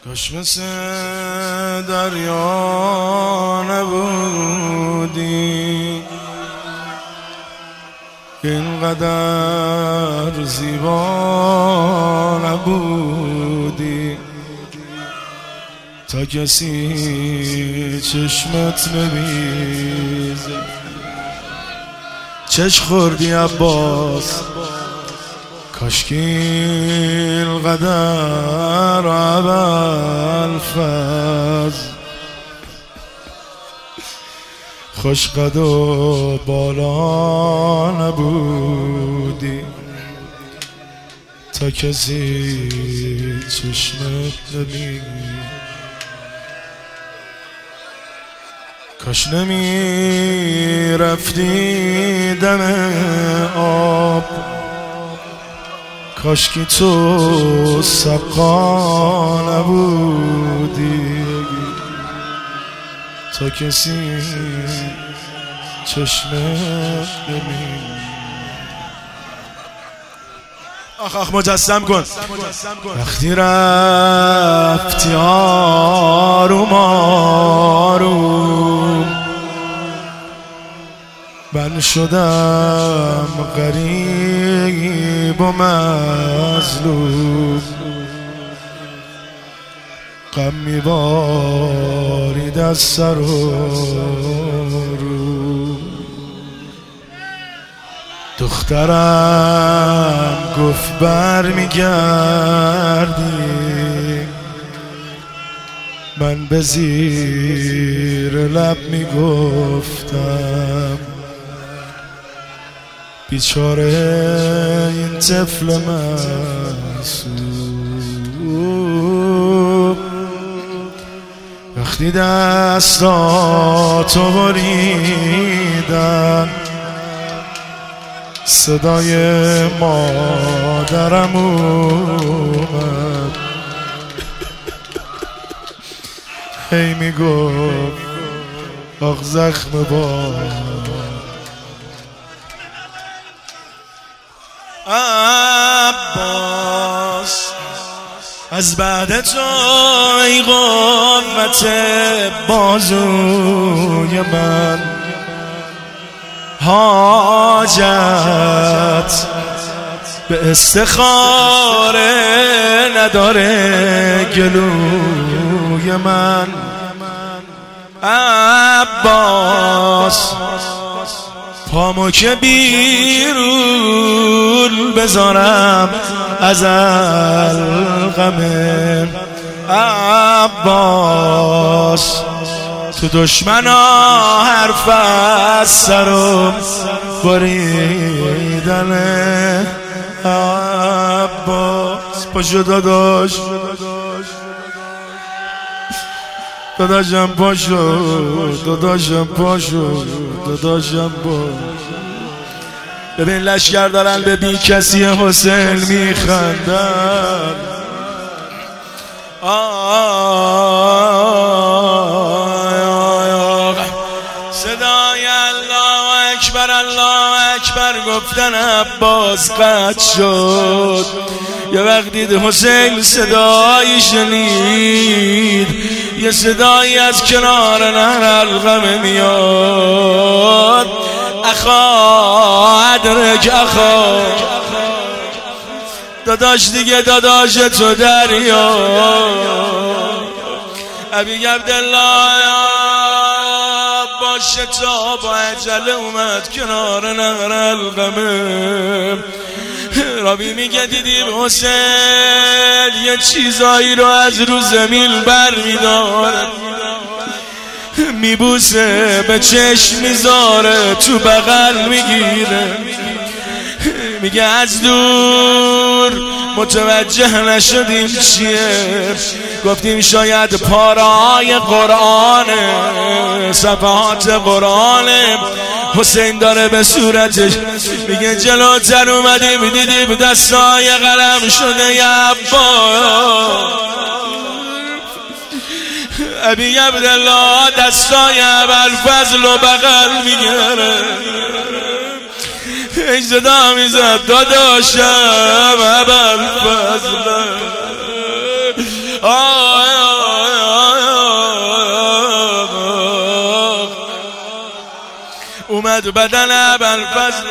کاش مثل دریا نبودی، اینقدر زیبا نبودی، تا کسی چشمت نمیزه. چش خوردی عباس، کاشکی اینقدر ابوالفضل خوش قد و بالا نبودی، تا کسی چشمت نمی. کاش نمی رفتی دم آب، کاشکی تو سقا نبودی، تا کسی چشمت نمی. آخ مجسم کن. وقتی رفتی آروم آروم، من شدم غریب و مظلوم، غم میبارید از سر و رو. دخترم گفت برمیگردی، من به زیر لب میگفتم بیچاره این طفل معصوم. وقتی دستاتو بریدن، صدای مادرم اومد، هی میگفت آخ زخم عباس، از بعد تو ای قوت بازوی من، حاجت به استخاره نداره گلوی من. عباس پامو که بیرون بذارم از القمه. عباس تو دشمنا حرف از سرم بریدنه. عباس پاشو داداش، داداشم پاشو، داداشم پاشو، داداشم پاشو. ببین لشکر دارن به بی کسی حسین میخندن. صدای الله اکبر الله اکبر گفتن عباس قطع شد. یه وقت دید حسین صدایی شنید، یه صدایی از کنار نهر القمه میاد. اخا ادرک اخا، داداش دیگه داداش تو دریا. ابی عبدالله باشه تا با عجله اومد کنار نهر القمه. رابی میگه دیدیم حسین یه چیزایی رو از رو زمین بر میداره، میبوسه به چشم میذاره تو بغل میگیره. میگه از دور متوجه نشدیم چیه، گفتیم شاید پاره‌های قرآنه، صفحات قرآنه. حسین داره به صورتش میگه جلوتر اومدیم دیدیم دستای قلم شده. یا عباس ابی عبدالله دستای ابوالفضل و بغل میگیره، ای صدا میزد داداشم ابوالفضل. اومد بدن ابوالفضل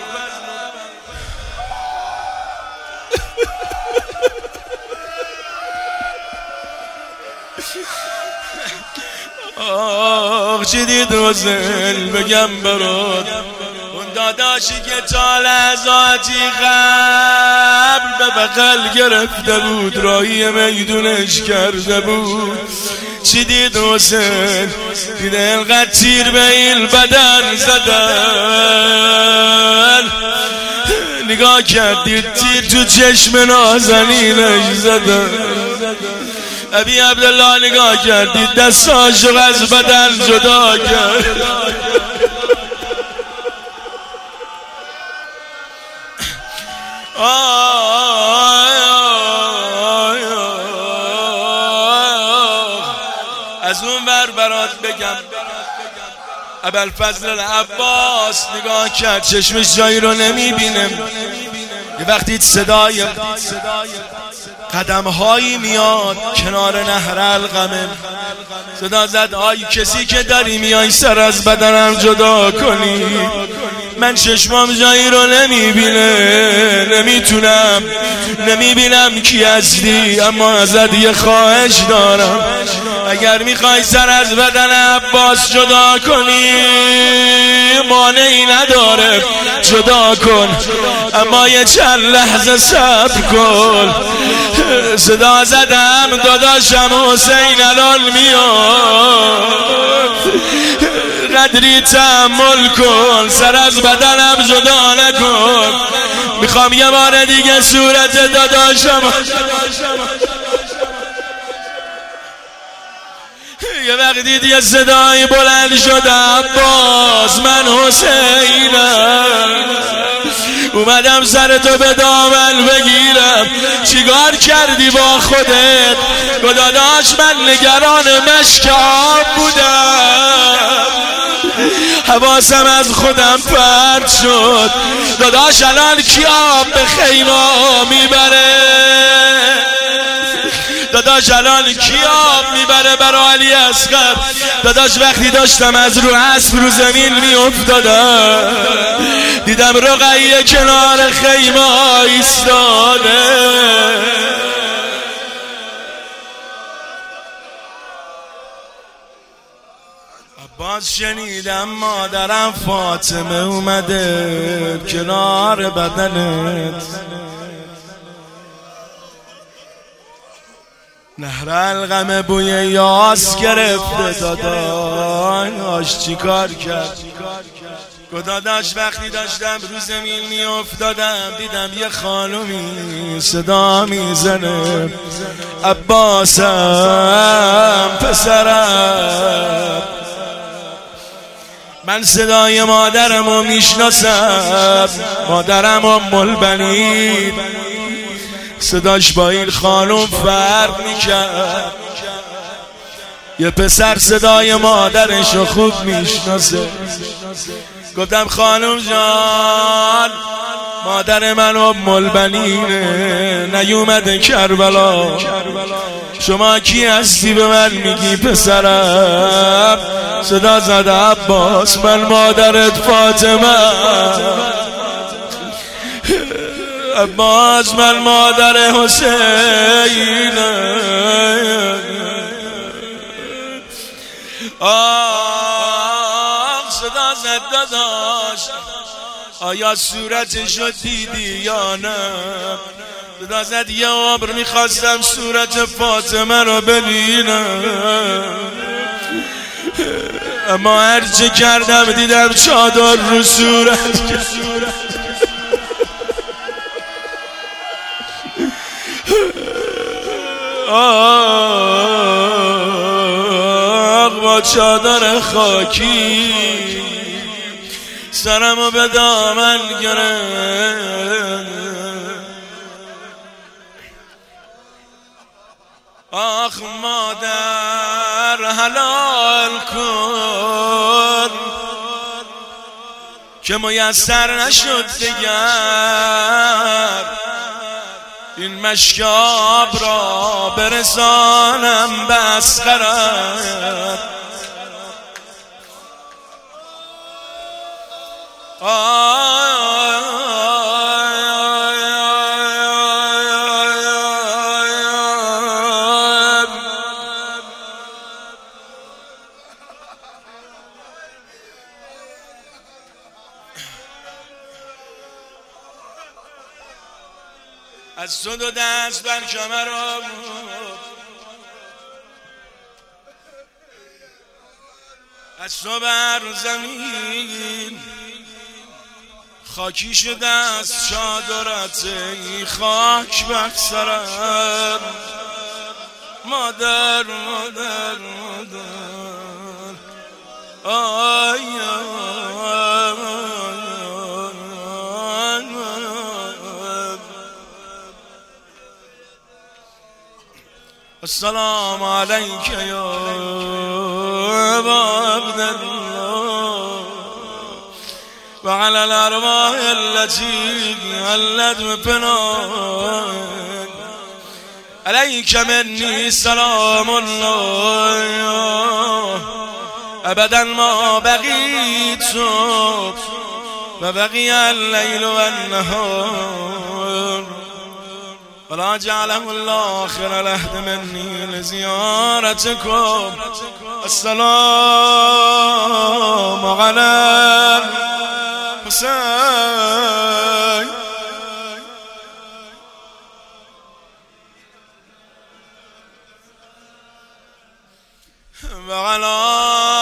آخ چی دید حسین بگم برات اون داداشی که تا لحظاتی قبل به بغل گرفته بود راهی میدونش کرده بود. چی دید حسین؟ دیده اینقدر تیر به این بدن زدن، نگاه کرد دید تیر تو چشم نازنینش زدن. ابی عبدالله نگاه کرد دید دستاشو از بدن جدا کرد. از اون برات بگم ابوالفضل عباس نگاه کرد چشمش جایی رو نمیبینه. یه وقتی صدای قدم هایی میاد کنار نهر القمه، صدا زد آی کسی که داری میای سر از بدنم جدا کنی. من چشمام جایی رو نمیبینه، نمیبینم کی هستی، اما ازت یه خواهش دارم اگر میخوای سر از بدن عباس جدا کنی مانعی نداره جدا کن، اما یه چند لحظه صبر کن. صدا زدم داداشم حسین الان میاد، قدری تحمل کن سر از بدنم جدا نکن. میخوام یه بار دیگه صورت داداشم یه وقت دید یه صدای بلند شد عباس من حسینم، اومدم سر تو به دامن بگیرم. چیکار کردی با خودت؟ داداش من نگران مشک آب بودم، حواسم از خودم پرت شد. داداش الان کی آب به خیمه میبره؟ داداش الان کی آب میبره برای علی اصغر؟ داداش وقتی داشتم از رو اسب رو زمین میافتادم دیدم رقیه کنار خیمه ایستاده. عباس شنیدم مادرم فاطمه اومده کنار بدنت، نهر القمه بوی یاس گرفته. داداش چی کار کرد؟ داداش وقتی داشتم رو زمین می افتادم دیدم یه خانومی صدا میزنه عباسم پسرم. من صدای مادرمو میشناسم، مادرم ام البنین، صداش با این خانوم فرق میکرد. یه پسر صدای مادرشو خوب میشناسه. گفتم خانوم جان مادر من ام البنینه نیومده کربلا، شما کی هستی به من میگی پسرم؟ صدا زد عباس من مادرت فاطمه. عباس من مادر حسین. صدا زد داداش آیا صورتشو دیدی یا نه؟ صدا زد یه عمر میخواستم صورت فاطمه رو ببینم، اما هرچه کردم دیدم چادر رو صورت. با چادر خاکی سرمو به دامن گرفت. آخ مادر حلال کن که میسر نشد دیگر این مشکاب را برسانم به اصغرت. از تو دو دست بر کمرم از تو بر زمین خاکی شده از چادرت ای خاک بر سرم مادر مادر مادر آی السلام عليك يا أبا عبد الله وعلى الأرواح التي هلت بفناك عليك مني سلام الله أبدا ما بقيت وبقي الليل والنهار ولا جعله الله آخر العهد مني لزيارتكم السلام على حسين وعلى